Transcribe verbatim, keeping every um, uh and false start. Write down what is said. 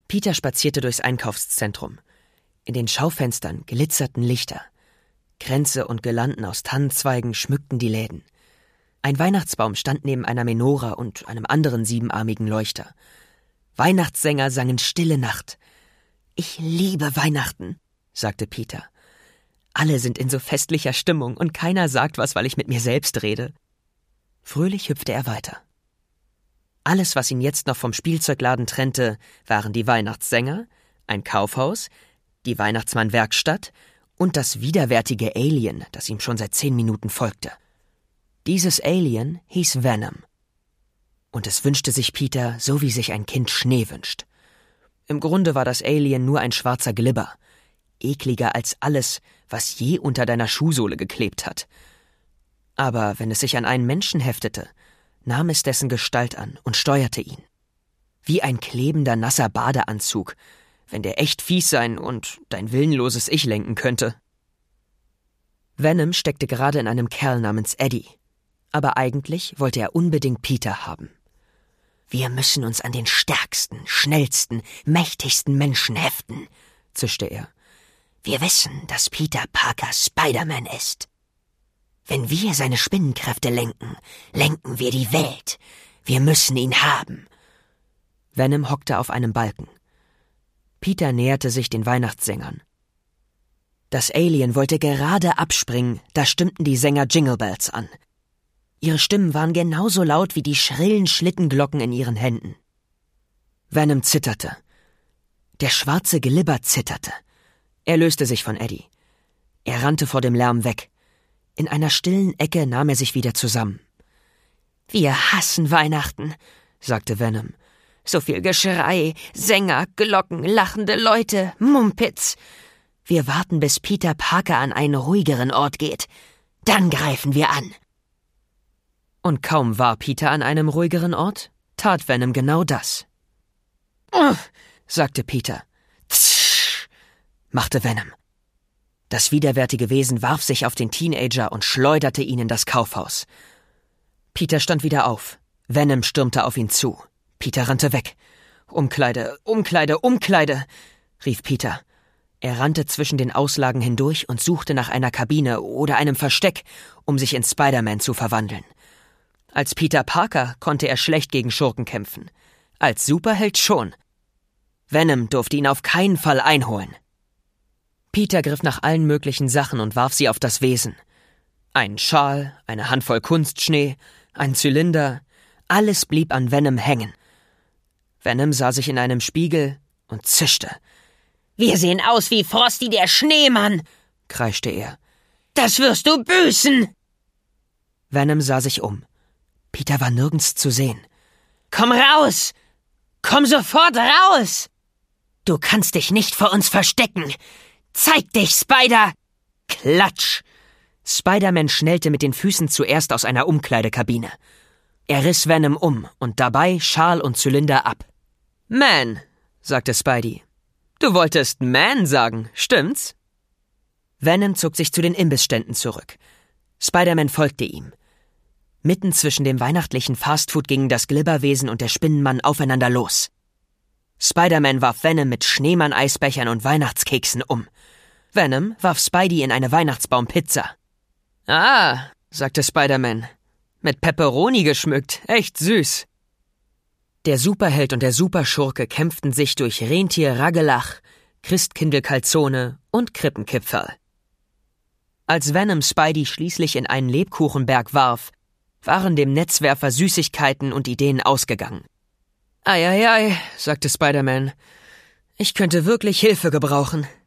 Peter spazierte durchs Einkaufszentrum. In den Schaufenstern glitzerten Lichter. Kränze und Girlanden aus Tannenzweigen schmückten die Läden. Ein Weihnachtsbaum stand neben einer Menora und einem anderen siebenarmigen Leuchter. Weihnachtssänger sangen Stille Nacht. »Ich liebe Weihnachten«, sagte Peter. »Alle sind in so festlicher Stimmung und keiner sagt was, weil ich mit mir selbst rede.« Fröhlich hüpfte er weiter. Alles, was ihn jetzt noch vom Spielzeugladen trennte, waren die Weihnachtssänger, ein Kaufhaus, die Weihnachtsmann-Werkstatt und das widerwärtige Alien, das ihm schon seit zehn Minuten folgte. Dieses Alien hieß Venom. Und es wünschte sich Peter, so wie sich ein Kind Schnee wünscht. Im Grunde war das Alien nur ein schwarzer Glibber, ekliger als alles, was je unter deiner Schuhsohle geklebt hat. Aber wenn es sich an einen Menschen heftete, nahm es dessen Gestalt an und steuerte ihn. Wie ein klebender, nasser Badeanzug, wenn der echt fies sein und dein willenloses Ich lenken könnte. Venom steckte gerade in einem Kerl namens Eddie. Aber eigentlich wollte er unbedingt Peter haben. »Wir müssen uns an den stärksten, schnellsten, mächtigsten Menschen heften«, zischte er. »Wir wissen, dass Peter Parker Spider-Man ist. Wenn wir seine Spinnenkräfte lenken, lenken wir die Welt. Wir müssen ihn haben.« Venom hockte auf einem Balken. Peter näherte sich den Weihnachtssängern. Das Alien wollte gerade abspringen, da stimmten die Sänger Jingle Bells an. Ihre Stimmen waren genauso laut wie die schrillen Schlittenglocken in ihren Händen. Venom zitterte. Der schwarze Glibber zitterte. Er löste sich von Eddie. Er rannte vor dem Lärm weg. In einer stillen Ecke nahm er sich wieder zusammen. »Wir hassen Weihnachten«, sagte Venom. »So viel Geschrei, Sänger, Glocken, lachende Leute, Mumpitz. Wir warten, bis Peter Parker an einen ruhigeren Ort geht. Dann greifen wir an.« Und kaum war Peter an einem ruhigeren Ort, tat Venom genau das. »Uff«, sagte Peter. »Tsch«, machte Venom. Das widerwärtige Wesen warf sich auf den Teenager und schleuderte ihn in das Kaufhaus. Peter stand wieder auf. Venom stürmte auf ihn zu. Peter rannte weg. »Umkleide, Umkleide, Umkleide«, rief Peter. Er rannte zwischen den Auslagen hindurch und suchte nach einer Kabine oder einem Versteck, um sich in Spider-Man zu verwandeln. Als Peter Parker konnte er schlecht gegen Schurken kämpfen. Als Superheld schon. Venom durfte ihn auf keinen Fall einholen. Peter griff nach allen möglichen Sachen und warf sie auf das Wesen. Ein Schal, eine Handvoll Kunstschnee, ein Zylinder, alles blieb an Venom hängen. Venom sah sich in einem Spiegel und zischte. »Wir sehen aus wie Frosty der Schneemann«, kreischte er. »Das wirst du büßen!« Venom sah sich um. Peter war nirgends zu sehen. »Komm raus! Komm sofort raus! Du kannst dich nicht vor uns verstecken! Zeig dich, Spider!« Klatsch! Spider-Man schnellte mit den Füßen zuerst aus einer Umkleidekabine. Er riss Venom um und dabei Schal und Zylinder ab. »Man«, sagte Spidey. »Du wolltest Man sagen, stimmt's?« Venom zog sich zu den Imbissständen zurück. Spider-Man folgte ihm. Mitten zwischen dem weihnachtlichen Fastfood gingen das Glibberwesen und der Spinnenmann aufeinander los. Spider-Man warf Venom mit Schneemann-Eisbechern und Weihnachtskeksen um. Venom warf Spidey in eine Weihnachtsbaumpizza. »Ah«, sagte Spider-Man, »mit Pepperoni geschmückt, echt süß.« Der Superheld und der Superschurke kämpften sich durch Rentier-Ragelach, Christkindl-Calzone und Krippenkipferl. Als Venom Spidey schließlich in einen Lebkuchenberg warf, waren dem Netzwerfer Süßigkeiten und Ideen ausgegangen. »Eieiei«, sagte Spider-Man, »ich könnte wirklich Hilfe gebrauchen.«